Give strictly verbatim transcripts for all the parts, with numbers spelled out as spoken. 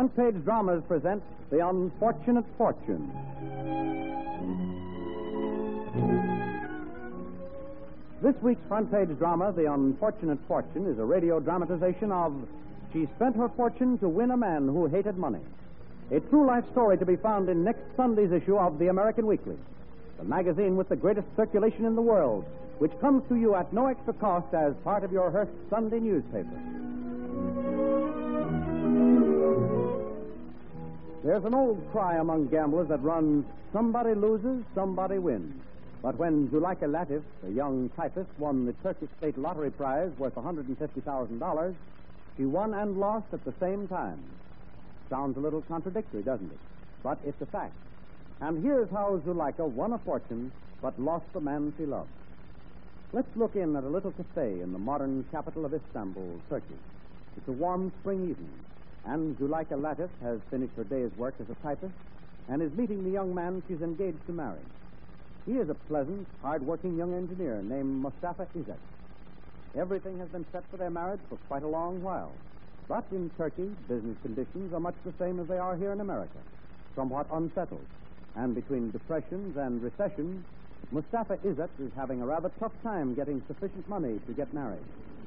Front Page Dramas present The Unfortunate Fortune. This week's Front Page drama, The Unfortunate Fortune, is a radio dramatization of She Spent Her Fortune to Win a Man Who Hated Money. A true life story to be found in next Sunday's issue of The American Weekly, the magazine with the greatest circulation in the world, which comes to you at no extra cost as part of your Hearst Sunday newspaper. There's an old cry among gamblers that runs, somebody loses, somebody wins. But when Zuleika Latif, a young typist, won the Turkish State Lottery prize worth one hundred fifty thousand dollars, she won and lost at the same time. Sounds a little contradictory, doesn't it? But it's a fact. And here's how Zuleika won a fortune but lost the man she loved. Let's look in at a little cafe in the modern capital of Istanbul, Turkey. It's a warm spring evening, and Zuleika Latif has finished her day's work as a typist and is meeting the young man she's engaged to marry. He is a pleasant, hard-working young engineer named Mustafa Izzet. Everything has been set for their marriage for quite a long while. But in Turkey, business conditions are much the same as they are here in America, somewhat unsettled. And between depressions and recessions, Mustafa Izzet is having a rather tough time getting sufficient money to get married.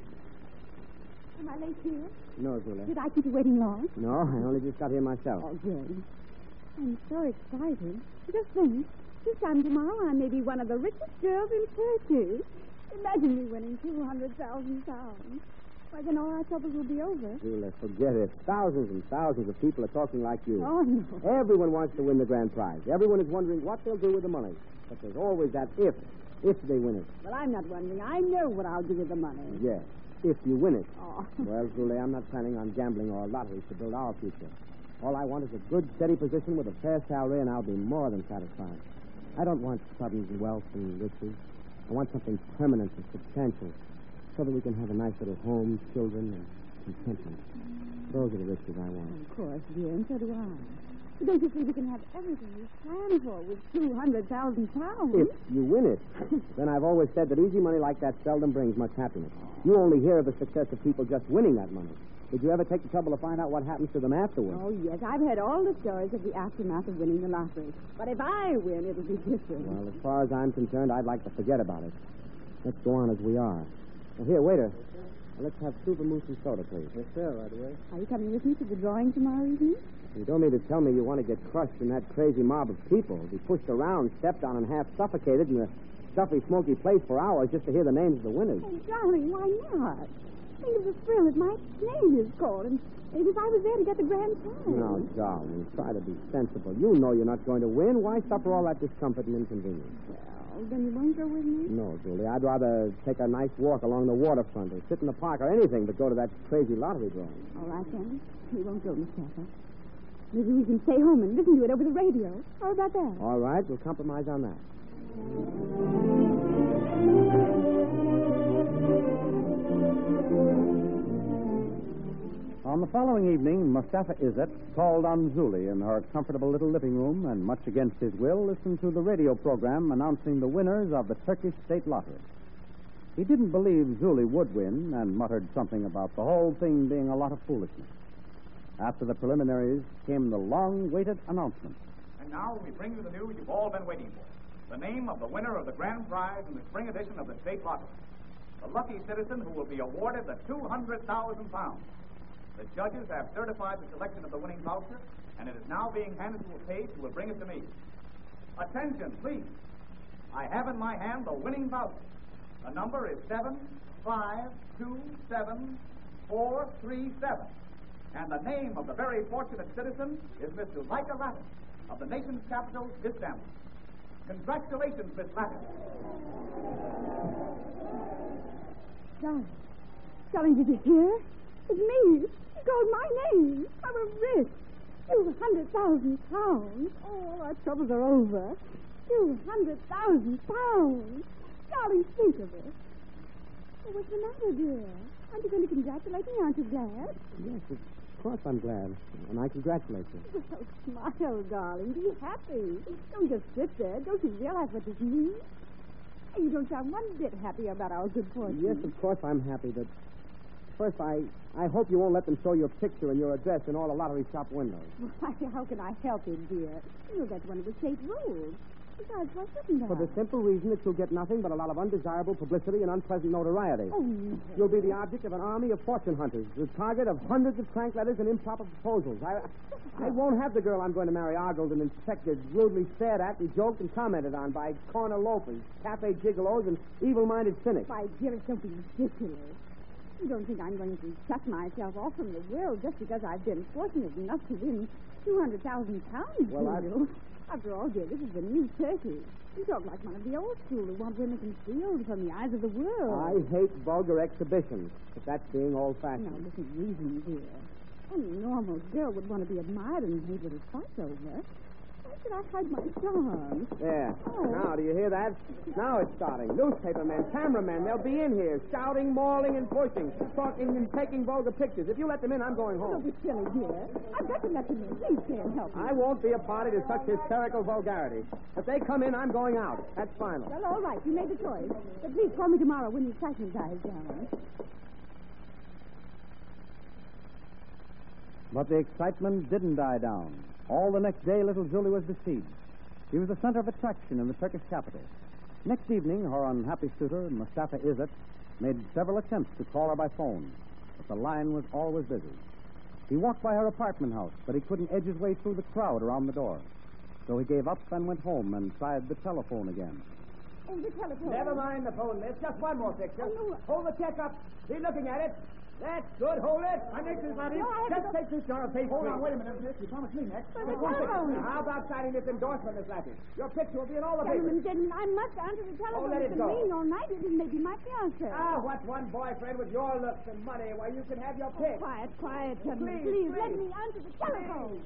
Am I late here? No, Zula. Did I keep you waiting long? No, I only just got here myself. Oh, good. I'm so excited. Just think, this time tomorrow I may be one of the richest girls in Turkey. Imagine me winning two hundred thousand pounds. Why, then all our troubles will be over. Zula, forget it. Thousands and thousands of people are talking like you. Oh, no. Everyone wants to win the grand prize. Everyone is wondering what they'll do with the money. But there's always that if, if they win it. Well, I'm not wondering. I know what I'll do with the money. Yes, if you win it. Oh. Well, Zula, I'm not planning on gambling or lotteries to build our future. All I want is a good, steady position with a fair salary, and I'll be more than satisfied. I don't want sudden wealth and riches. I want something permanent and substantial so that we can have a nice little home, children, and contentment. Those are the riches I want. Of course, dear, and so do I. Don't you see we can have everything we plan for with two hundred thousand pounds? If you win it, then I've always said that easy money like that seldom brings much happiness. You only hear of the success of people just winning that money. Did you ever take the trouble to find out what happens to them afterwards? Oh, yes. I've heard all the stories of the aftermath of winning the lottery. But if I win, it'll be different. Well, as far as I'm concerned, I'd like to forget about it. Let's go on as we are. Well, here, waiter. Well, let's have super mousse and soda, please. Yes, sir, right away. Are you coming with me to the drawing tomorrow evening? You don't mean to tell me you want to get crushed in that crazy mob of people, be pushed around, stepped on, and half suffocated in a stuffy, smoky place for hours just to hear the names of the winners. Oh, darling, why not? Think of the thrill that my name is called, and if I was there to get the grand prize. No, darling, try to be sensible. You know you're not going to win. Why suffer all that discomfort and inconvenience? Well, then you won't go with me? No, Julie. I'd rather take a nice walk along the waterfront or sit in the park or anything but go to that crazy lottery drawing. All right, then. We won't go, Mustafa. Maybe we can stay home and listen to it over the radio. How about that? All right, we'll compromise on that. On the following evening, Mustafa Izzet called on Zuli in her comfortable little living room and, much against his will, listened to the radio program announcing the winners of the Turkish State Lottery. He didn't believe Zuli would win and muttered something about the whole thing being a lot of foolishness. After the preliminaries came the long-awaited announcement. And now we bring you the news you've all been waiting for. The name of the winner of the grand prize in the spring edition of the State Lottery. The lucky citizen who will be awarded the two hundred thousand pounds. The judges have certified the selection of the winning voucher, and it is now being handed to a page who will bring it to me. Attention, please. I have in my hand the winning voucher. The number is seven five two seven four three seven. And the name of the very fortunate citizen is Miss Zuleika Latif of the nation's capital, Istanbul. Congratulations, Miss Latif. Darling. Darling, did you hear? It's me. She called my name. I'm a rich. Two hundred thousand pounds. Oh, our troubles are over. Two hundred thousand pounds. Darling, think of it. Oh, what's the matter, dear? Aren't you going to congratulate me? Aren't you glad? Yes, of course I'm glad. And I congratulate you. Well, smile, darling. Be happy. Don't just sit there. Don't you realize what this means? You don't sound one bit happy about our good fortune. Yes, of course I'm happy, but first, I, I hope you won't let them show your picture and your address in all the lottery shop windows. Why, how can I help it, dear? You know, that's one of the state rules. Besides, why shouldn't I? For the simple reason that you'll get nothing but a lot of undesirable publicity and unpleasant notoriety. Oh, no. You'll be the object of an army of fortune hunters, the target of hundreds of crank letters and improper proposals. I, I won't have the girl I'm going to marry ogled and inspected, rudely stared at and joked and commented on by corner loafers, cafe gigolos, and evil-minded cynics. Why, dearest, don't be ridiculous. You don't think I'm going to shut myself off from the world just because I've been fortunate enough to win two hundred thousand pounds, Well, I... you? After all, dear, this is the new turkey. You talk like one of the old school who want women concealed from the eyes of the world. I hate vulgar exhibitions, but that's being old-fashioned. Now, listen, reason, dear. Any normal girl would want to be admired and made little fuss over. Why should I hide my charms? There. Oh. Now, do you hear that? Now it's starting. Newspapermen, cameramen, they'll be in here, shouting, mauling, and pushing, talking and taking vulgar pictures. If you let them in, I'm going home. Don't be silly, dear. I've got to let them in. Please can't help me. I won't be a party to such hysterical vulgarity. If they come in, I'm going out. That's final. Well, all right. You made the choice. But please call me tomorrow when the excitement dies down. But the excitement didn't die down. All the next day, little Julie was besieged. She was the center of attraction in the Turkish capital. Next evening, her unhappy suitor, Mustafa Izzet, made several attempts to call her by phone, but the line was always busy. He walked by her apartment house, but he couldn't edge his way through the crowd around the door. So he gave up and went home and tried the telephone again. Oh, the telephone. Never mind the phone, miss. Just one more picture. Oh, no. Hold the check up. Be looking at it. That's good. Hold it. I make this, Laddie. No, I have Just to- take this jar of paper. Hold on, please. wait a minute, miss. You promised me next. But Wait, the one second. telephone. Now, how about signing this endorsement, Miss Laddie? Your picture will be in all the Gentlemen, papers. gentlemen, I must answer the telephone. Oh, let It's it been go. ringing all night. It may be my fiancé. Ah, what's one boyfriend with your looks and money? Why, you can have your pick. Quiet, quiet, gentlemen. Please, Please, please. let me answer the telephone.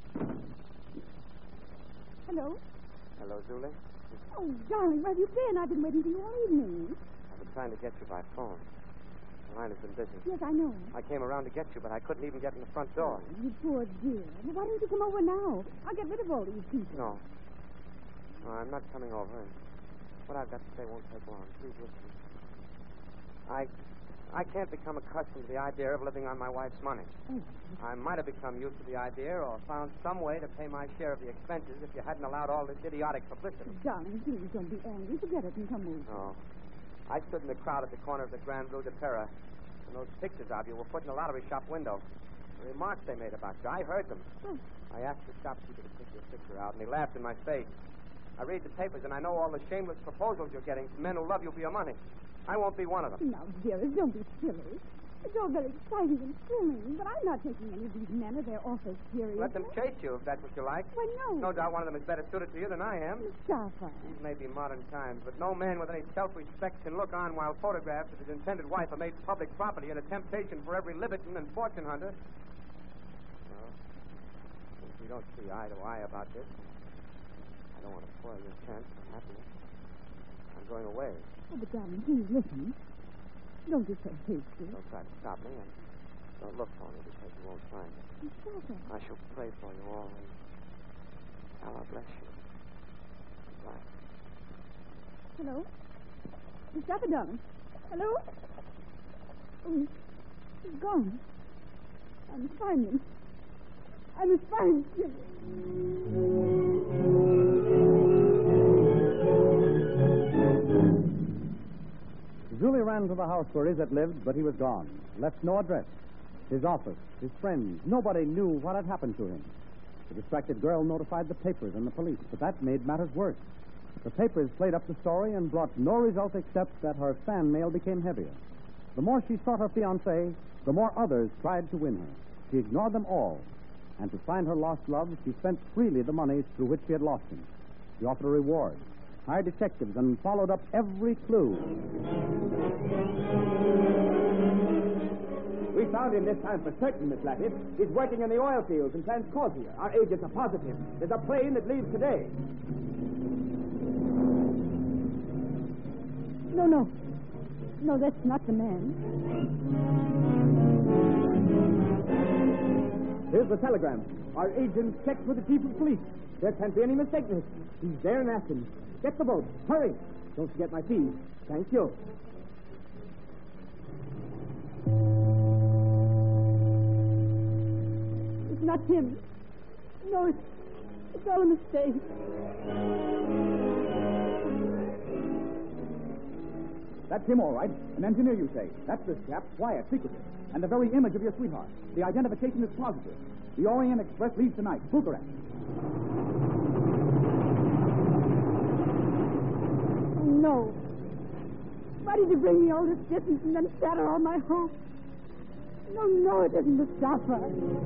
Hello? Hello, Julie. Oh, darling, where have you been? I've been waiting for you all evening. I've been trying to get you by phone. The line has been busy. Yes, I know. I came around to get you, but I couldn't even get in the front door. You poor dear. Well, why don't you come over now? I'll get rid of all these people. No. No, I'm not coming over, and what I've got to say won't take long. Please listen. I I can't become accustomed to the idea of living on my wife's money. Oh, I might have become used to the idea or found some way to pay my share of the expenses if you hadn't allowed all this idiotic publicity. darling, please don't be angry. Forget it and come over. No. I stood in the crowd at the corner of the Grand Rue de Pera, and those pictures of you were put in the lottery shop window. The remarks they made about you, I heard them. Oh. I asked the shopkeeper to pick your picture out, and he laughed in my face. I read the papers, and I know all the shameless proposals you're getting from men who love you for your money. I won't be one of them. Now, dearest, don't be silly. It's all very exciting and thrilling, but I'm not taking any of these men or their offers seriously. Let them chase you if that's what you like. Why, no. No doubt one of them is better suited to you than I am. Mustafa. These may be modern times, but no man with any self-respect can look on while photographs of his intended wife are made public property and a temptation for every libertin and fortune hunter. Well, since we don't see eye to eye about this, I don't want to spoil your chance for happiness. I'm going away. Oh, but darling, please listen. Don't be so hasty. Don't try to stop me, and don't look for me because you won't find me. Mustafa. I shall pray for you always. Allah bless you. Goodbye. Hello? Mustafa, darling. Hello? Oh, he's, he's gone. I must find him. I must find him. Julie ran to the house where Izzet lived, but he was gone. Left no address. His office, his friends, nobody knew what had happened to him. The distracted girl notified the papers and the police, but that made matters worse. The papers played up the story and brought no result except that her fan mail became heavier. The more she sought her fiancé, the more others tried to win her. She ignored them all, and to find her lost love, she spent freely the money through which she had lost him. She offered a reward, hired detectives, and followed up every clue. We found him this time for certain, Miss Latif. He's working in the oil fields in Transcorsia. Our agents are positive. There's a plane that leaves today. No, no. No, that's not the man. Here's the telegram. Our agents checked with the chief of police. There can't be any mistake, miss. He's there in Athens. Get the boat. Hurry. Don't forget my fees. Thank you. not him. No, it's, it's all a mistake. That's him, all right. An engineer, you say. That's this chap, quiet, secretive. And the very image of your sweetheart. The identification is positive. The Orient Express leaves tonight. Bucharest. Oh, no. Why did you bring me all this distance and then shatter all my hopes? No, no, it isn't Mustafa.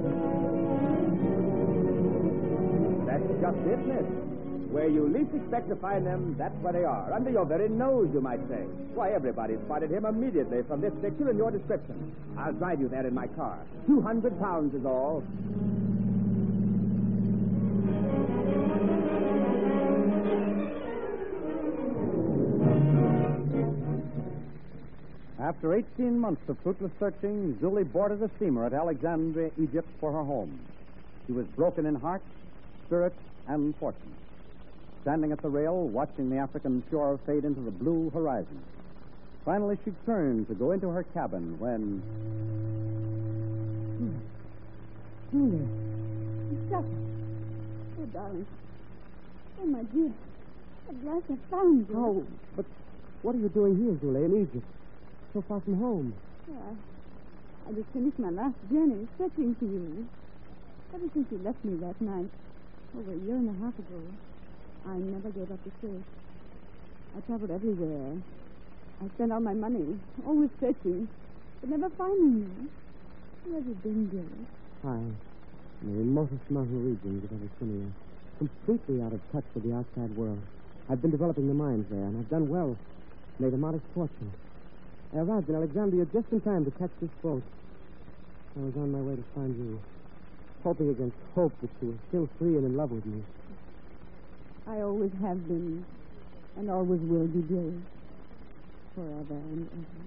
That's just it, miss. Where you least expect to find them, that's where they are. Under your very nose, you might say. Why, everybody spotted him immediately from this picture and your description. I'll drive you there in my car. Two hundred pounds is all. After eighteen months of fruitless searching, Julie boarded a steamer at Alexandria, Egypt, for her home. She was broken in heart, spirit, and fortune. Standing at the rail, watching the African shore fade into the blue horizon. Finally, she turned to go into her cabin when... Julie. Mustafa. Oh, darling. Oh, my dear. At last I found you. Oh, but what are you doing here, Julie, in Egypt? So far from home. Yeah. I just finished my last journey searching for you. Ever since you left me that night, over a year and a half ago, I never gave up the search. I traveled everywhere. I spent all my money, always searching, but never finding you. Where have you been, Billy? Hi. In the remotest mountain regions of Abyssinia, completely out of touch with the outside world. I've been developing the mines there, and I've done well. Made a modest fortune. I arrived in Alexandria just in time to catch this boat. I was on my way to find you, hoping against hope that you were still free and in love with me. I always have been, and always will be, Billy. Forever and ever.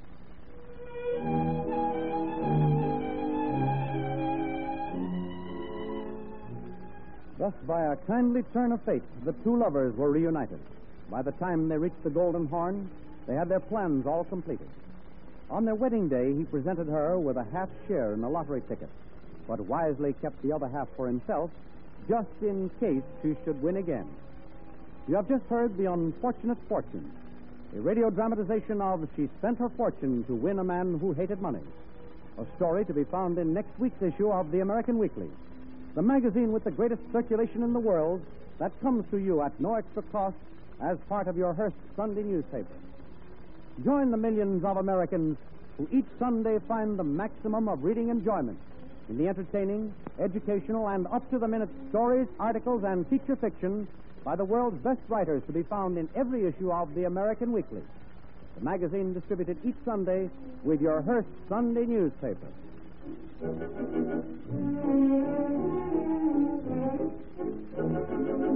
Thus, by a kindly turn of fate, the two lovers were reunited. By the time they reached the Golden Horn, they had their plans all completed. On their wedding day, he presented her with a half share in the lottery ticket, but wisely kept the other half for himself, just in case she should win again. You have just heard The Unfortunate Fortune, a radio dramatization of She Spent Her Fortune to Win a Man Who Hated Money, a story to be found in next week's issue of the American Weekly, the magazine with the greatest circulation in the world that comes to you at no extra cost as part of your Hearst Sunday newspaper. Join the millions of Americans who each Sunday find the maximum of reading enjoyment in the entertaining, educational, and up-to-the-minute stories, articles, and feature fiction by the world's best writers to be found in every issue of the American Weekly, the magazine distributed each Sunday with your Hearst Sunday newspaper. Thank you.